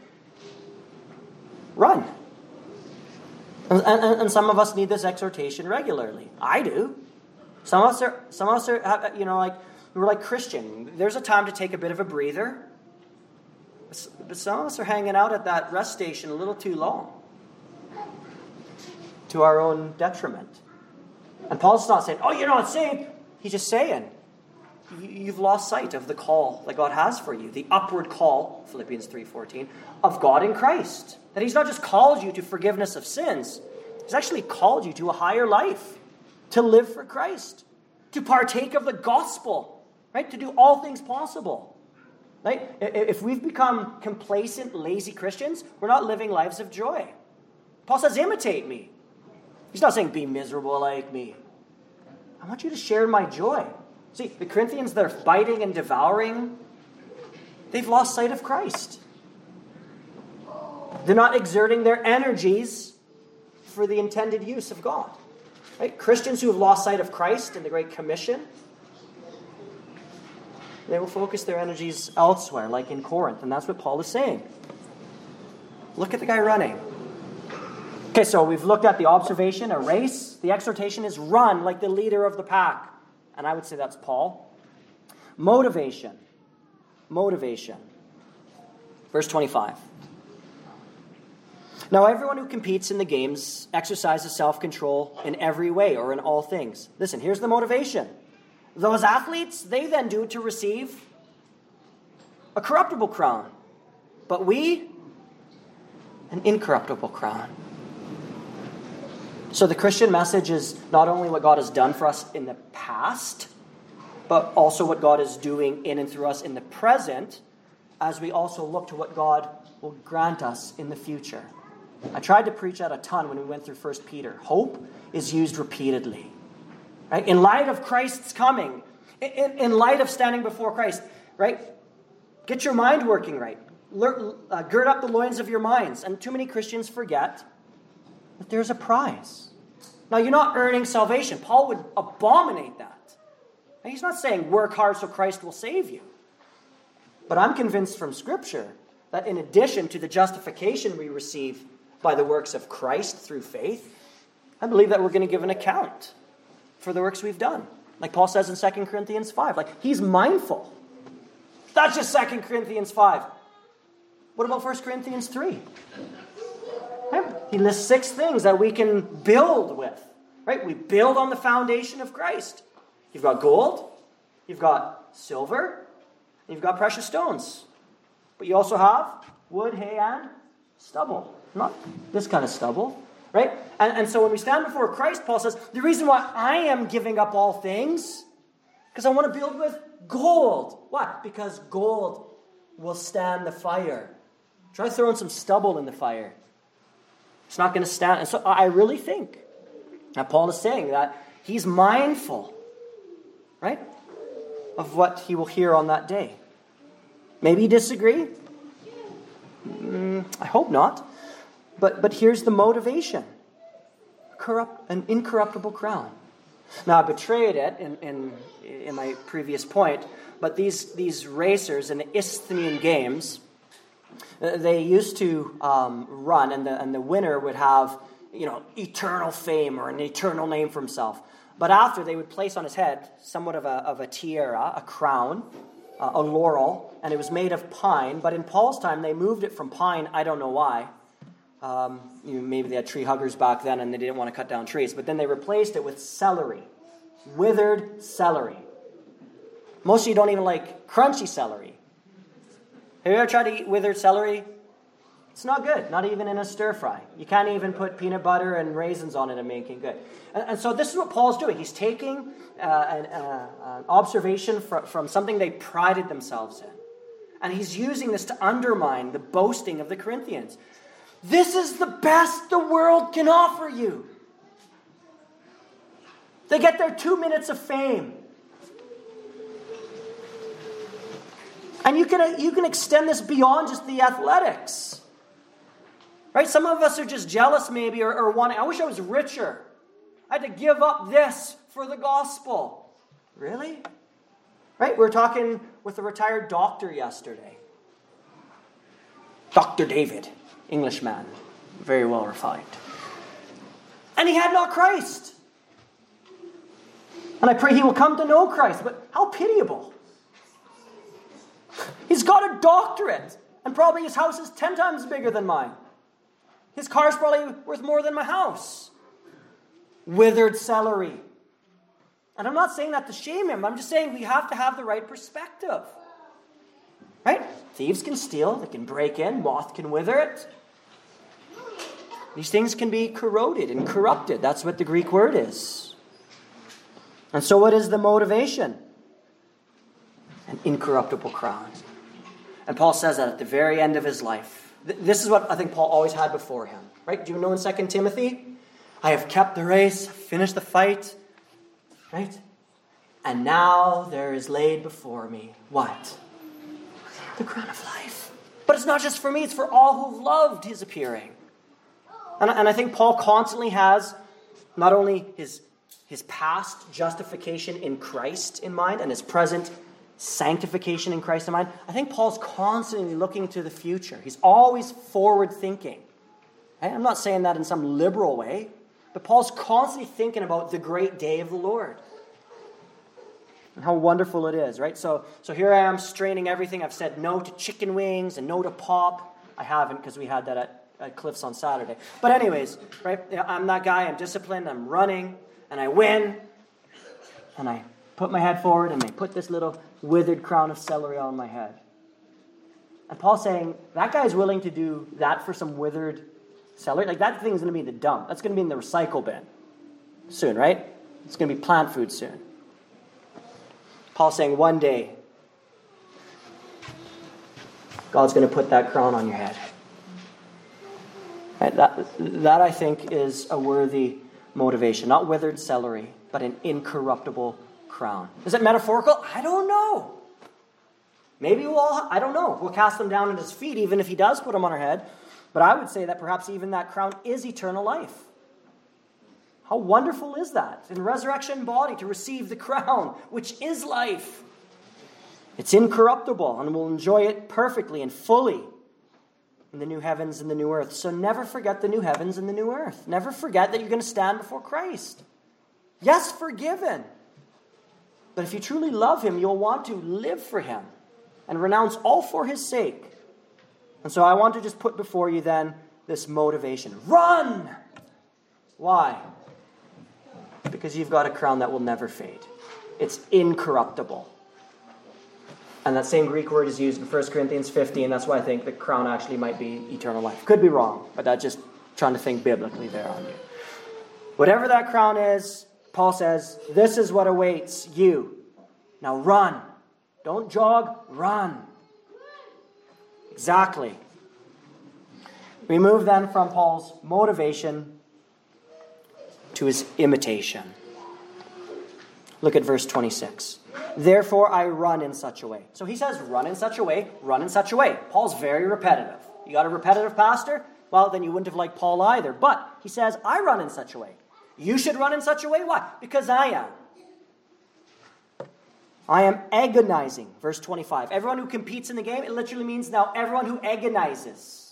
run. And, and, and some of us need this exhortation regularly. I do. Some of us are, some of us are, you know, like, we're like Christian. There's a time to take a bit of a breather. But some of us are hanging out at that rest station a little too long, to our own detriment. And Paul's not saying, oh, you're not saved. He's just saying, you've lost sight of the call that God has for you, the upward call, Philippians three fourteen, of God in Christ. That he's not just called you to forgiveness of sins. He's actually called you to a higher life, to live for Christ, to partake of the gospel, right? To do all things possible. Right? If we've become complacent, lazy Christians, we're not living lives of joy. Paul says, imitate me. He's not saying be miserable like me. I want you to share my joy. See, the Corinthians, they're biting and devouring. They've lost sight of Christ. They're not exerting their energies for the intended use of God. Right? Christians who have lost sight of Christ and the Great Commission, they will focus their energies elsewhere, like in Corinth. And that's what Paul is saying. Look at the guy running. Okay, so we've looked at the observation, a race. The exhortation is run like the leader of the pack. And I would say that's Paul. Motivation. Motivation. Verse twenty-five. Now everyone who competes in the games exercises self-control in every way or in all things. Listen, here's the motivation. Those athletes, they then do it to receive a corruptible crown. But we, an incorruptible crown. So the Christian message is not only what God has done for us in the past, but also what God is doing in and through us in the present, as we also look to what God will grant us in the future. I tried to preach that a ton when we went through First Peter. Hope is used repeatedly. Right? In light of Christ's coming, in, in light of standing before Christ, right? Get your mind working right. Lear, uh, gird up the loins of your minds. And too many Christians forget that there's a prize. Now, you're not earning salvation. Paul would abominate that. And he's not saying work hard so Christ will save you. But I'm convinced from Scripture that in addition to the justification we receive by the works of Christ through faith, I believe that we're going to give an account for the works we've done. Like Paul says in Second Corinthians five. Like, he's mindful. That's just Second Corinthians five. What about First Corinthians three? Right? He lists six things that we can build with. Right? We build on the foundation of Christ. You've got gold, you've got silver, and you've got precious stones. But you also have wood, hay, and stubble. Not this kind of stubble. Right? And, and so when we stand before Christ, Paul says, the reason why I am giving up all things, because I want to build with gold. What? Because gold will stand the fire. Try throwing some stubble in the fire. It's not going to stand. And so I really think that Paul is saying that he's mindful, right, of what he will hear on that day. Maybe you disagree. Mm, I hope not. But but here's the motivation. Corrupt, an incorruptible crown. Now, I betrayed it in, in, in my previous point, but these, these racers in the Isthmian Games, they used to um, run, and the, and the winner would have, you know, eternal fame or an eternal name for himself. But after, they would place on his head somewhat of a, of a tiara, a crown, uh, a laurel, and it was made of pine. But in Paul's time, they moved it from pine, I don't know why. Um, you know, maybe they had tree huggers back then and they didn't want to cut down trees. But then they replaced it with celery. Withered celery. Most of you don't even like crunchy celery. Have you ever tried to eat withered celery? It's not good. Not even in a stir fry. You can't even put peanut butter and raisins on it and make it good. And, and so this is what Paul's doing. He's taking uh, an, uh, an observation from, from something they prided themselves in. And he's using this to undermine the boasting of the Corinthians. This is the best the world can offer you. They get their two minutes of fame. And you can, you can extend this beyond just the athletics. Right? Some of us are just jealous maybe or, or wanting, I wish I was richer. I had to give up this for the gospel. Really? Right? We were talking with a retired doctor yesterday. Doctor David. Englishman, very well refined. And he had not Christ. And I pray he will come to know Christ. But how pitiable. He's got a doctorate. And probably his house is ten times bigger than mine. His car's probably worth more than my house. Withered celery. And I'm not saying that to shame him. I'm just saying we have to have the right perspective. Right? Thieves can steal. They can break in. Moth can wither it. These things can be corroded and corrupted. That's what the Greek word is. And so what is the motivation? An incorruptible crown. And Paul says that at the very end of his life. This is what I think Paul always had before him. Right? Do you know in Second Timothy? I have kept the race, finished the fight. Right? And now there is laid before me what? The crown of life. But it's not just for me, it's for all who loved his appearing. And, and I think Paul constantly has not only his, his past justification in Christ in mind and his present sanctification in Christ in mind. I think Paul's constantly looking to the future. He's always forward thinking. Right? I'm not saying that in some liberal way, but Paul's constantly thinking about the great day of the Lord. And how wonderful it is, right? So, so here I am straining everything. I've said no to chicken wings and no to pop. I haven't because we had that at at Cliffs on Saturday. But anyways, right? I'm that guy. I'm disciplined. I'm running. And I win. And I put my head forward and they put this little withered crown of celery on my head. And Paul's saying, that guy's willing to do that for some withered celery? Like, that thing's going to be in the dump. That's going to be in the recycle bin soon, right? It's going to be plant food soon. Paul's saying one day, God's going to put that crown on your head. Right? That, that, I think, is a worthy motivation. Not withered celery, but an incorruptible crown. Is it metaphorical? I don't know. Maybe we'll all, I don't know. We'll cast them down at his feet, even if he does put them on our head. But I would say that perhaps even that crown is eternal life. How wonderful is that? In resurrection body, to receive the crown, which is life. It's incorruptible, and we'll enjoy it perfectly and fully in the new heavens and the new earth. So never forget the new heavens and the new earth. Never forget that you're going to stand before Christ. Yes, forgiven. But if you truly love him, you'll want to live for him and renounce all for his sake. And so I want to just put before you then this motivation. Run! Why? Because you've got a crown that will never fade. It's incorruptible. And that same Greek word is used in First Corinthians fifteen. That's why I think the crown actually might be eternal life. Could be wrong, but that's just trying to think biblically there on you. Whatever that crown is, Paul says, this is what awaits you. Now run. Don't jog, run. Exactly. We move then from Paul's motivation to his imitation. Look at verse twenty-six. Therefore I run in such a way. So he says, run in such a way, run in such a way. Paul's very repetitive. You got a repetitive pastor? Well, then you wouldn't have liked Paul either. But he says, I run in such a way. You should run in such a way. Why? Because I am. I am agonizing. Verse twenty-five. Everyone who competes in the game, it literally means now everyone who agonizes.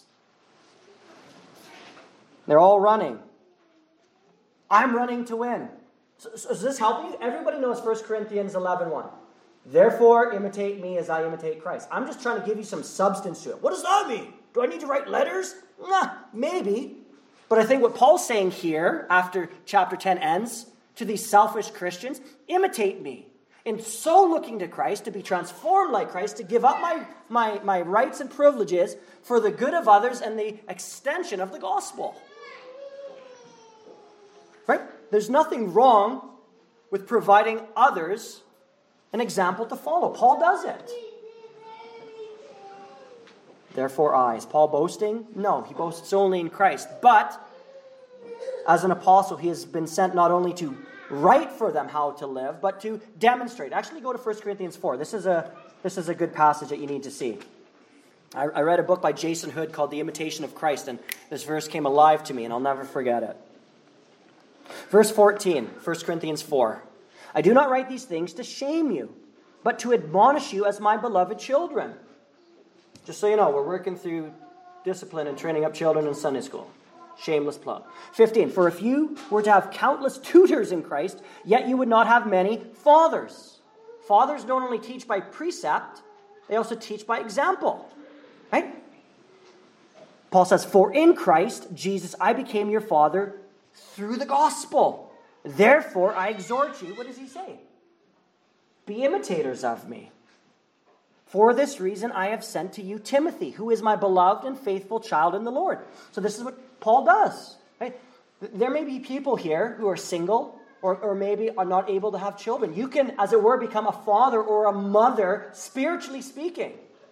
They're all running. I'm running to win. So, so does this help you? Everybody knows First Corinthians eleven one. Therefore, imitate me as I imitate Christ. I'm just trying to give you some substance to it. What does that mean? Do I need to write letters? Nah, maybe. But I think what Paul's saying here, after chapter ten ends, to these selfish Christians, imitate me. In so looking to Christ, to be transformed like Christ, to give up my, my, my rights and privileges for the good of others and the extension of the gospel. Right? There's nothing wrong with providing others an example to follow. Paul does it. Therefore I. Is Paul boasting? No, he boasts only in Christ. But as an apostle, he has been sent not only to write for them how to live, but to demonstrate. Actually, go to First Corinthians four. This is a, this is a good passage that you need to see. I, I read a book by Jason Hood called The Imitation of Christ, and this verse came alive to me, and I'll never forget it. Verse fourteen, First Corinthians four. I do not write these things to shame you, but to admonish you as my beloved children. Just so you know, we're working through discipline and training up children in Sunday school. Shameless plug. fifteen. For if you were to have countless tutors in Christ, yet you would not have many fathers. Fathers don't only teach by precept, they also teach by example. Right? Paul says, for in Christ Jesus I became your father through the gospel. Therefore, I exhort you, what does he say? Be imitators of me. For this reason, I have sent to you Timothy, who is my beloved and faithful child in the Lord. So this is what Paul does. Right? There may be people here who are single or, or maybe are not able to have children. You can, as it were, become a father or a mother, spiritually speaking.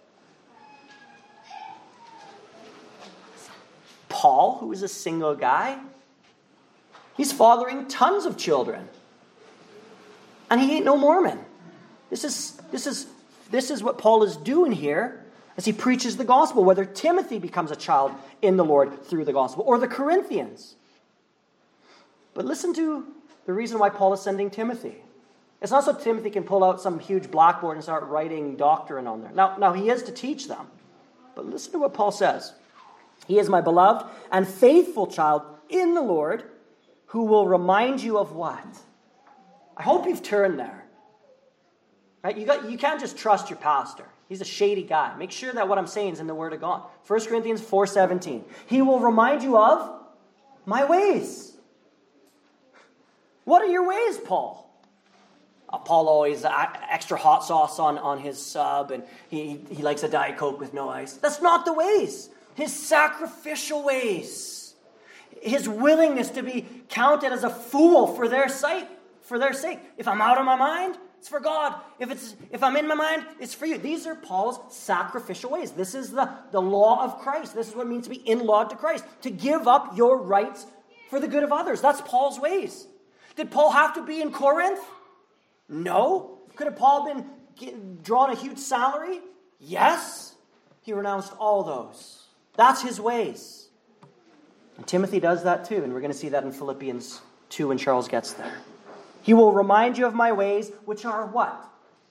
Paul, who is a single guy, he's fathering tons of children. And he ain't no Mormon. This is, this is, this is what Paul is doing here as he preaches the gospel, whether Timothy becomes a child in the Lord through the gospel, or the Corinthians. But listen to the reason why Paul is sending Timothy. It's not so Timothy can pull out some huge blackboard and start writing doctrine on there. Now, now he is to teach them. But listen to what Paul says. He is my beloved and faithful child in the Lord, who will remind you of what? I hope you've turned there. Right? You got, you can't just trust your pastor. He's a shady guy. Make sure that what I'm saying is in the Word of God. First Corinthians four seventeen. He will remind you of my ways. What are your ways, Paul? Uh, Paul always uh, extra hot sauce on, on his sub, and he, he likes a Diet Coke with no ice. That's not the ways. His sacrificial ways. His willingness to be counted as a fool for their sake. For their sake. If I'm out of my mind, it's for God. If it's if I'm in my mind, it's for you. These are Paul's sacrificial ways. This is the, the law of Christ. This is what it means to be in law to Christ. To give up your rights for the good of others. That's Paul's ways. Did Paul have to be in Corinth? No. Could have Paul been get, drawn a huge salary? Yes. He renounced all those. That's his ways. And Timothy does that too, and we're going to see that in Philippians two when Charles gets there. He will remind you of my ways, which are what?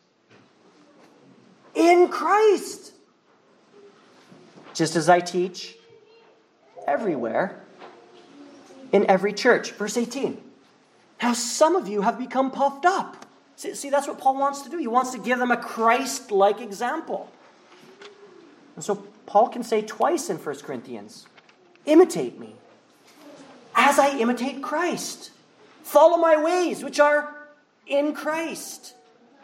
In Christ. Just as I teach everywhere, in every church. Verse eighteen. Now some of you have become puffed up. See, see, that's what Paul wants to do. He wants to give them a Christ-like example. And so Paul can say twice in First Corinthians, imitate me as I imitate Christ. Follow my ways, which are in Christ.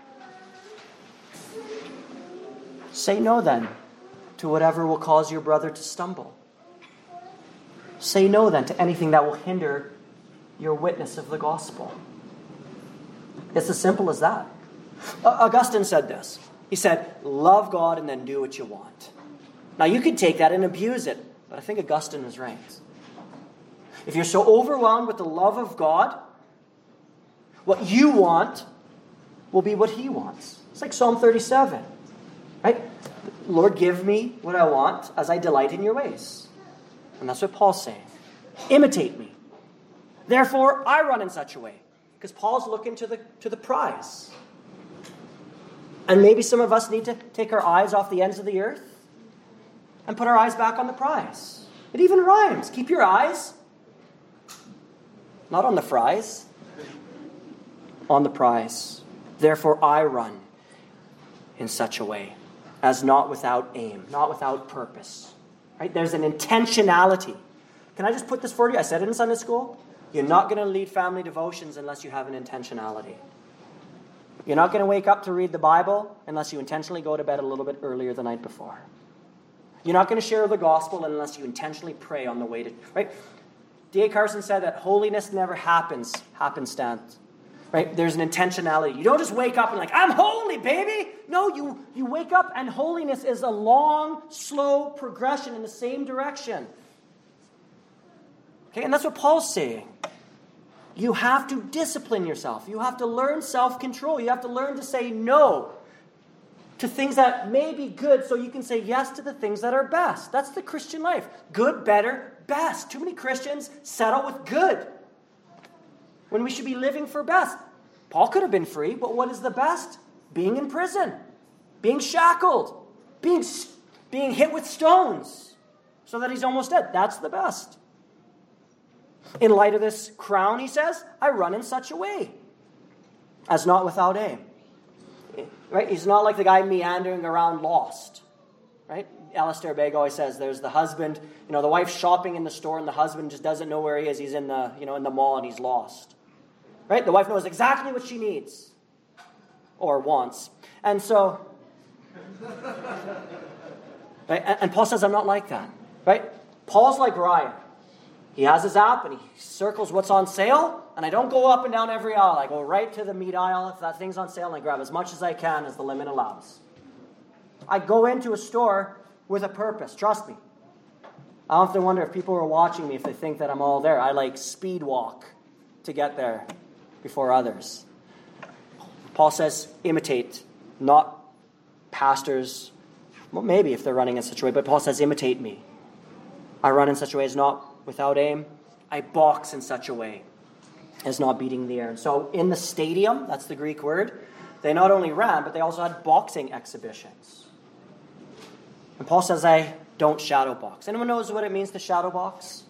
Say no then to whatever will cause your brother to stumble. Say no then to anything that will hinder your witness of the gospel. It's as simple as that. Augustine said this. He said, love God and then do what you want. Now you could take that and abuse it, but I think Augustine is right. If you're so overwhelmed with the love of God, what you want will be what he wants. It's like Psalm thirty-seven, right? Lord, give me what I want as I delight in your ways. And that's what Paul's saying. Imitate me. Therefore, I run in such a way. Because Paul's looking to the, to the prize. And maybe some of us need to take our eyes off the ends of the earth and put our eyes back on the prize. It even rhymes. Keep your eyes not on the fries, on the prize. Therefore, I run in such a way as not without aim, not without purpose. Right? There's an intentionality. Can I just put this for you? I said it in Sunday school. You're not going to lead family devotions unless you have an intentionality. You're not going to wake up to read the Bible unless you intentionally go to bed a little bit earlier the night before. You're not going to share the gospel unless you intentionally pray on the way to... Right? D A Carson said that holiness never happens happenstance. Right? There's an intentionality. You don't just wake up and like, I'm holy, baby. No, you, you wake up and holiness is a long, slow progression in the same direction. Okay, and that's what Paul's saying. You have to discipline yourself. You have to learn self-control. You have to learn to say no to things that may be good so you can say yes to the things that are best. That's the Christian life. Good, better, best. Too many Christians settle with good when we should be living for best. Paul could have been free, but what is the best? Being in prison, being shackled, being, being hit with stones so that he's almost dead. That's the best. In light of this crown, he says, I run in such a way as not without aim. Right? He's not like the guy meandering around lost. Right? Alistair Begg always says there's the husband, you know, the wife's shopping in the store and the husband just doesn't know where he is. He's in the, you know, in the mall and he's lost. Right? The wife knows exactly what she needs or wants. And so, right? And, and Paul says, I'm not like that. Right? Paul's like Ryan. He has his app and he circles what's on sale, and I don't go up and down every aisle. I go right to the meat aisle. If that thing's on sale, and I grab as much as I can as the limit allows. I go into a store with a purpose. Trust me. I often wonder if people are watching me, if they think that I'm all there. I like speed walk to get there before others. Paul says, imitate, not pastors. Well, maybe if they're running in such a way, but Paul says, imitate me. I run in such a way as not without aim. I box in such a way as not beating the air. And so in the stadium, that's the Greek word, they not only ran, but they also had boxing exhibitions. And Paul says, I don't shadow box. Anyone knows what it means to shadow box?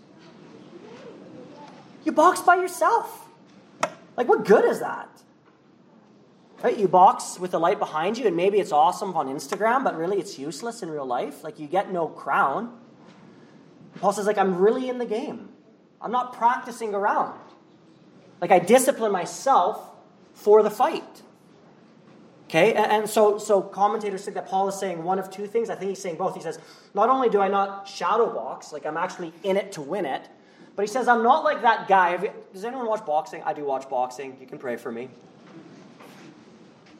You box by yourself. Like, what good is that? Right? You box with the light behind you, and maybe it's awesome on Instagram, but really it's useless in real life. Like, you get no crown. Paul says, like, I'm really in the game. I'm not practicing around. Like, I discipline myself for the fight. Okay? And, and so, so commentators think that Paul is saying one of two things. I think he's saying both. He says, not only do I not shadow box, like I'm actually in it to win it, but he says, I'm not like that guy. Have you, does anyone watch boxing? I do watch boxing. You can pray for me.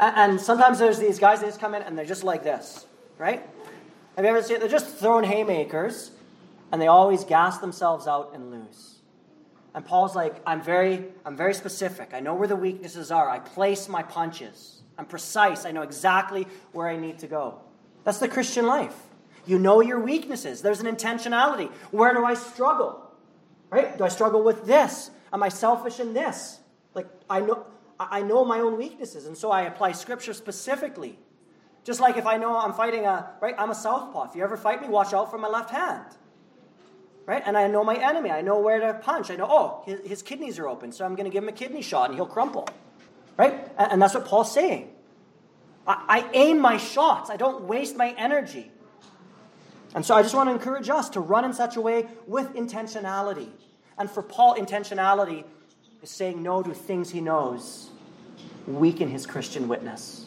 And, and sometimes there's these guys that just come in and they're just like this, right? Have you ever seen it? They're just throwing haymakers, and they always gas themselves out and lose. And Paul's like, I'm very, I'm very specific. I know where the weaknesses are. I place my punches. I'm precise. I know exactly where I need to go. That's the Christian life. You know your weaknesses. There's an intentionality. Where do I struggle? Right? Do I struggle with this? Am I selfish in this? Like, I know, I know my own weaknesses, and so I apply Scripture specifically. Just like if I know I'm fighting a, right, I'm a southpaw. If you ever fight me, watch out for my left hand. Right? And I know my enemy. I know where to punch. I know, oh, his, his kidneys are open, so I'm going to give him a kidney shot and he'll crumple. Right? And, and that's what Paul's saying. I, I aim my shots. I don't waste my energy. And so I just want to encourage us to run in such a way with intentionality. And for Paul, intentionality is saying no to things he knows weaken his Christian witness.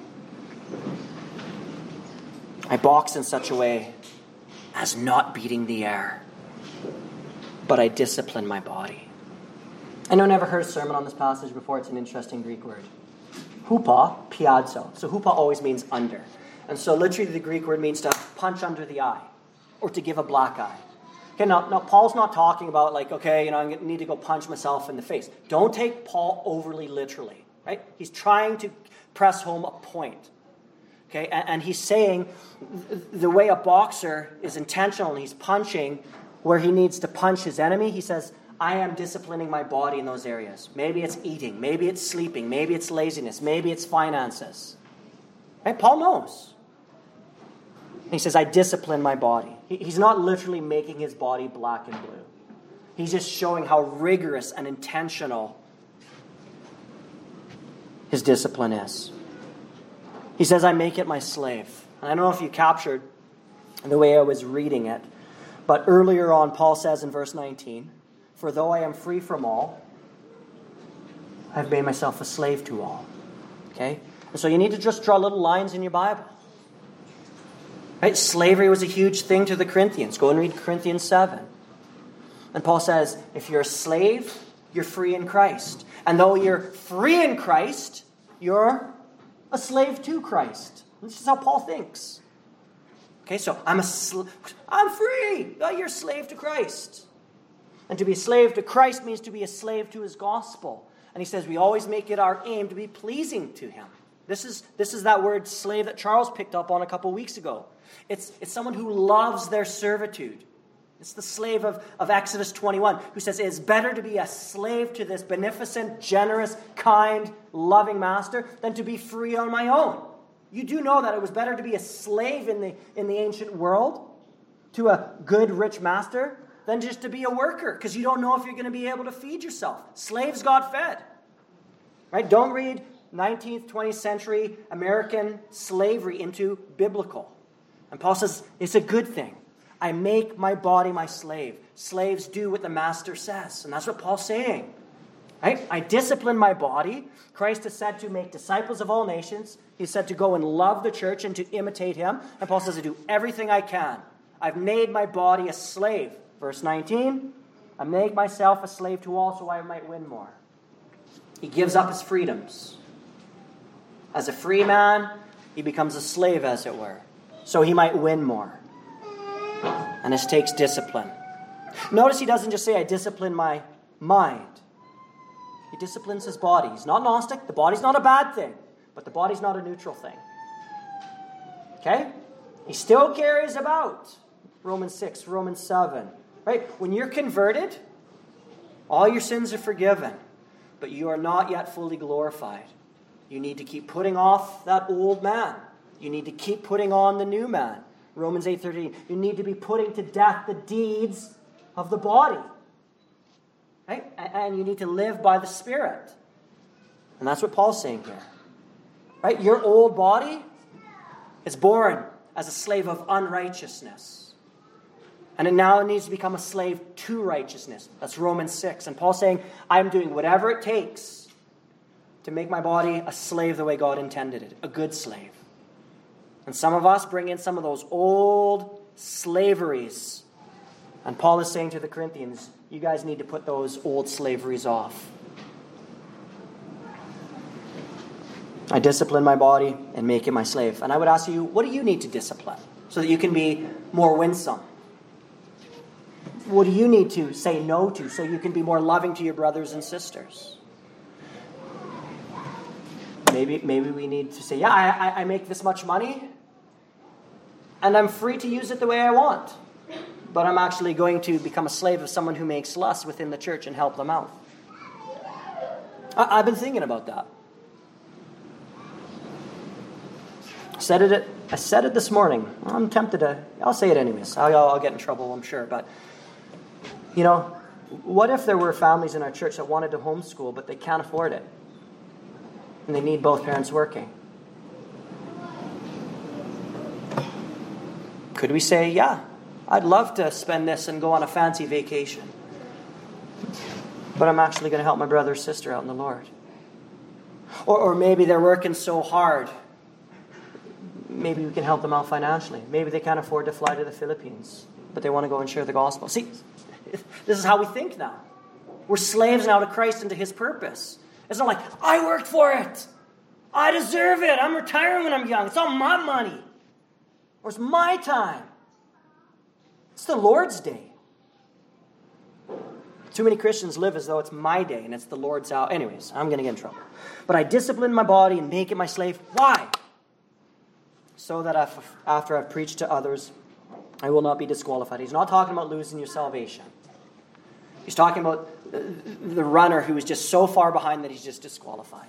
I box in such a way as not beating the air, but I discipline my body. I know I've never heard a sermon on this passage before. It's an interesting Greek word. Hupa, piadzo. So hupa always means under. And so literally the Greek word means to punch under the eye or to give a black eye. Okay, now, now Paul's not talking about like, okay, you know, I need to go punch myself in the face. Don't take Paul overly literally, right? He's trying to press home a point. Okay, and, and he's saying the way a boxer is intentional and he's punching where he needs to punch his enemy, he says, I am disciplining my body in those areas. Maybe it's eating, maybe it's sleeping, maybe it's laziness, maybe it's finances. Right? Paul knows. He says, I discipline my body. He's not literally making his body black and blue. He's just showing how rigorous and intentional his discipline is. He says, I make it my slave. And I don't know if you captured the way I was reading it, but earlier on, Paul says in verse nineteen, for though I am free from all, I've made myself a slave to all. Okay? And so you need to just draw little lines in your Bible. Right? Slavery was a huge thing to the Corinthians. Go and read Corinthians seven. And Paul says, if you're a slave, you're free in Christ. And though you're free in Christ, you're a slave to Christ. This is how Paul thinks. Okay, so I'm a sl- I'm free. Oh, you're a slave to Christ. And to be a slave to Christ means to be a slave to his gospel. And he says we always make it our aim to be pleasing to him. This is this is that word slave that Charles picked up on a couple weeks ago. It's, it's someone who loves their servitude. It's the slave of, of Exodus twenty-one who says it is better to be a slave to this beneficent, generous, kind, loving master than to be free on my own. You do know that it was better to be a slave in the, in the ancient world to a good, rich master than just to be a worker because you don't know if you're going to be able to feed yourself. Slaves got fed. Right? Don't read nineteenth, twentieth century American slavery into biblical. And Paul says it's a good thing. I make my body my slave. Slaves do what the master says. And that's what Paul's saying. Right? I discipline my body. Christ is said to make disciples of all nations. He's said to go and love the church and to imitate him. And Paul says, I do everything I can. I've made my body a slave. Verse nineteen, I make myself a slave to all so I might win more. He gives up his freedoms. As a free man, he becomes a slave, as it were, so he might win more. And this takes discipline. Notice he doesn't just say, I discipline my mind. He disciplines his body. He's not Gnostic. The body's not a bad thing, but the body's not a neutral thing. Okay? He still carries about Romans six, Romans seven. Right? When you're converted, all your sins are forgiven, but you are not yet fully glorified. You need to keep putting off that old man. You need to keep putting on the new man. Romans eight thirteen. You need to be putting to death the deeds of the body. Right? And you need to live by the Spirit. And that's what Paul's saying here. Right? Your old body is born as a slave of unrighteousness. And it now needs to become a slave to righteousness. That's Romans six. And Paul's saying, I'm doing whatever it takes to make my body a slave the way God intended it. A good slave. And some of us bring in some of those old slaveries. And Paul is saying to the Corinthians, you guys need to put those old slaveries off. I discipline my body and make it my slave. And I would ask you, what do you need to discipline so that you can be more winsome? What do you need to say no to so you can be more loving to your brothers and sisters? Maybe, maybe we need to say, yeah, I, I make this much money, and I'm free to use it the way I want. But I'm actually going to become a slave of someone who makes less within the church and help them out. I, I've been thinking about that. Said it. I said it this morning. I'm tempted to. I'll say it anyways. I'll, I'll get in trouble, I'm sure. But you know, what if there were families in our church that wanted to homeschool, but they can't afford it, and they need both parents working? Could we say, yeah, I'd love to spend this and go on a fancy vacation, but I'm actually going to help my brother or sister out in the Lord? Or, or maybe they're working so hard. Maybe we can help them out financially. Maybe they can't afford to fly to the Philippines, but they want to go and share the gospel. See, this is how we think now. We're slaves now to Christ and to His purpose. It's not like, I worked for it. I deserve it. I'm retiring when I'm young. It's all my money. Or it's my time. It's the Lord's day. Too many Christians live as though it's my day and it's the Lord's hour. Anyways, I'm going to get in trouble. But I discipline my body and make it my slave. Why? So that after I've preached to others, I will not be disqualified. He's not talking about losing your salvation. He's talking about the runner who is just so far behind that he's just disqualified.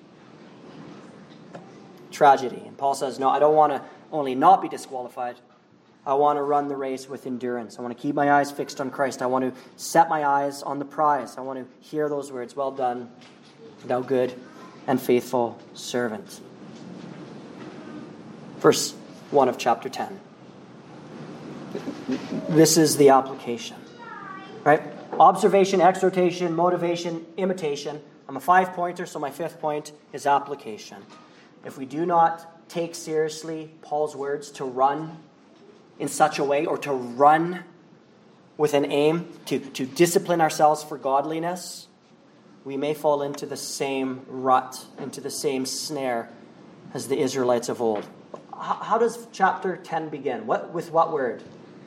Tragedy. And Paul says, no, I don't want to only not be disqualified. I want to run the race with endurance. I want to keep my eyes fixed on Christ. I want to set my eyes on the prize. I want to hear those words, well done, thou good and faithful servant. Verse one of chapter ten. This is the application, right? Observation, exhortation, motivation, imitation. I'm a five-pointer, so my fifth point is application. If we do not take seriously Paul's words to run in such a way, or to run with an aim, to, to discipline ourselves for godliness, we may fall into the same rut, into the same snare as the Israelites of old. How, how does chapter ten begin? What, with what word?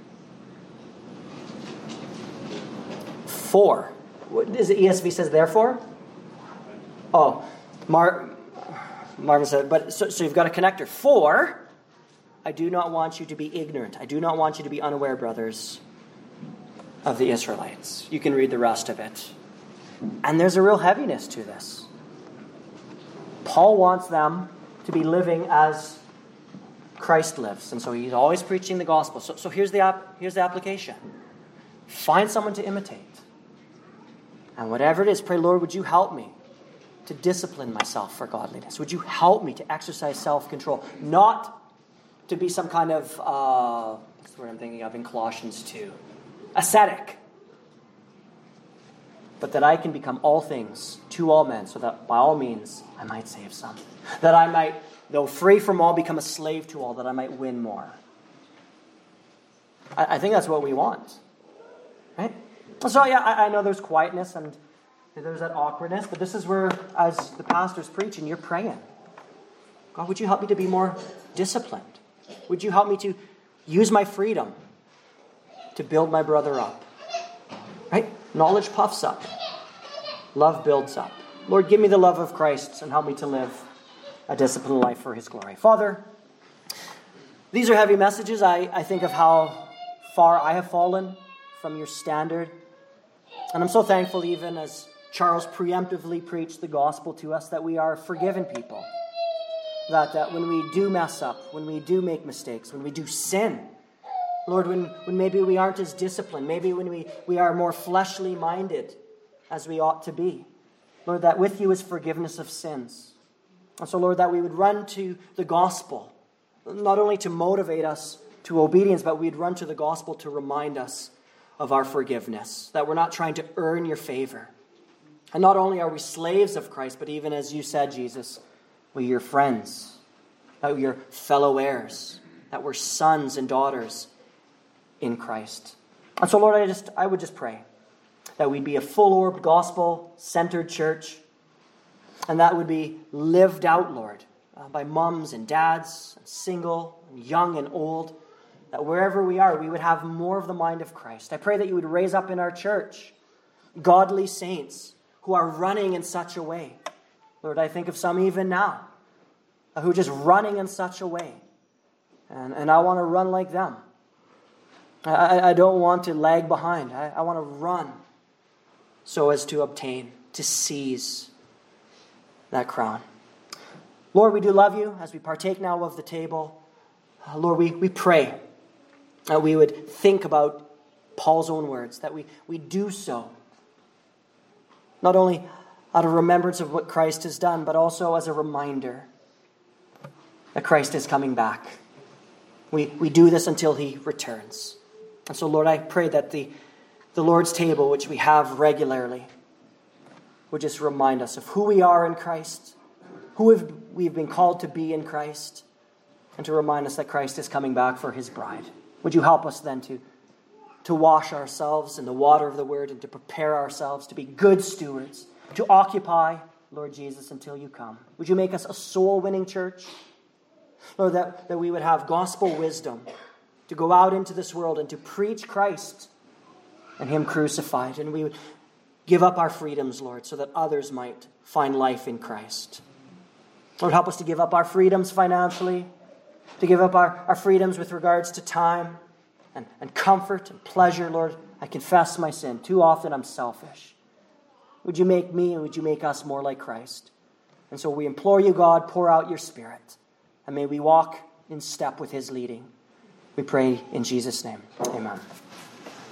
For. What is it? E S V says therefore? Oh, Mar- Marvin said, but so, so you've got a connector. For, I do not want you to be ignorant. I do not want you to be unaware, brothers, of the Israelites. You can read the rest of it. And there's a real heaviness to this. Paul wants them to be living as Christ lives. And so he's always preaching the gospel. So, so here's the app, here's the application. Find someone to imitate. And whatever it is, pray, Lord, would you help me to discipline myself for godliness? Would you help me to exercise self-control? Not to be some kind of, uh, what's the word I'm thinking of in Colossians two? Ascetic. But that I can become all things to all men, so that by all means I might save some. That I might, though free from all, become a slave to all, that I might win more. I, I think that's what we want. Right? So yeah, I, I know there's quietness and there's that awkwardness, but this is where, as the pastor's preaching, you're praying. God, would you help me to be more disciplined? Would you help me to use my freedom to build my brother up? Right? Knowledge puffs up. Love builds up. Lord, give me the love of Christ and help me to live a disciplined life for His glory. Father, these are heavy messages. I, I think of how far I have fallen from your standard. And I'm so thankful, even as Charles preemptively preached the gospel to us, that we are forgiven people. That, that when we do mess up, when we do make mistakes, when we do sin, Lord, when, when maybe we aren't as disciplined, maybe when we, we are more fleshly minded as we ought to be, Lord, that with you is forgiveness of sins. And so, Lord, that we would run to the gospel, not only to motivate us to obedience, but we'd run to the gospel to remind us of our forgiveness, that we're not trying to earn your favor. And not only are we slaves of Christ, but even as you said, Jesus, we're your friends, that we're your fellow heirs, that we're sons and daughters in Christ. And so, Lord, I just I would just pray that we'd be a full-orbed, gospel-centered church, And that would be lived out, Lord, uh, by moms and dads, single, and young and old, that wherever we are, we would have more of the mind of Christ. I pray that you would raise up in our church godly saints who are running in such a way. Lord, I think of some even now uh, who are just running in such a way. And, and I want to run like them. I, I don't want to lag behind. I, I want to run so as to obtain, to seize that crown. Lord, we do love you as we partake now of the table. Uh, Lord, we, we pray that we would think about Paul's own words, that we, we do so not only out of remembrance of what Christ has done, but also as a reminder that Christ is coming back. We, we do this until he returns. And so, Lord, I pray that the, the Lord's table, which we have regularly, would just remind us of who we are in Christ, who we've, we've been called to be in Christ, and to remind us that Christ is coming back for his bride. Would you help us then to, to wash ourselves in the water of the word and to prepare ourselves to be good stewards, to occupy, Lord Jesus, until you come. Would you make us a soul-winning church? Lord, that, that we would have gospel wisdom to go out into this world and to preach Christ and him crucified. And we would give up our freedoms, Lord, so that others might find life in Christ. Lord, help us to give up our freedoms financially, to give up our, our freedoms with regards to time and, and comfort and pleasure. Lord, I confess my sin. Too often I'm selfish. Would you make me and would you make us more like Christ? And so we implore you, God, pour out your Spirit. And may we walk in step with his leading. We pray in Jesus' name. Amen.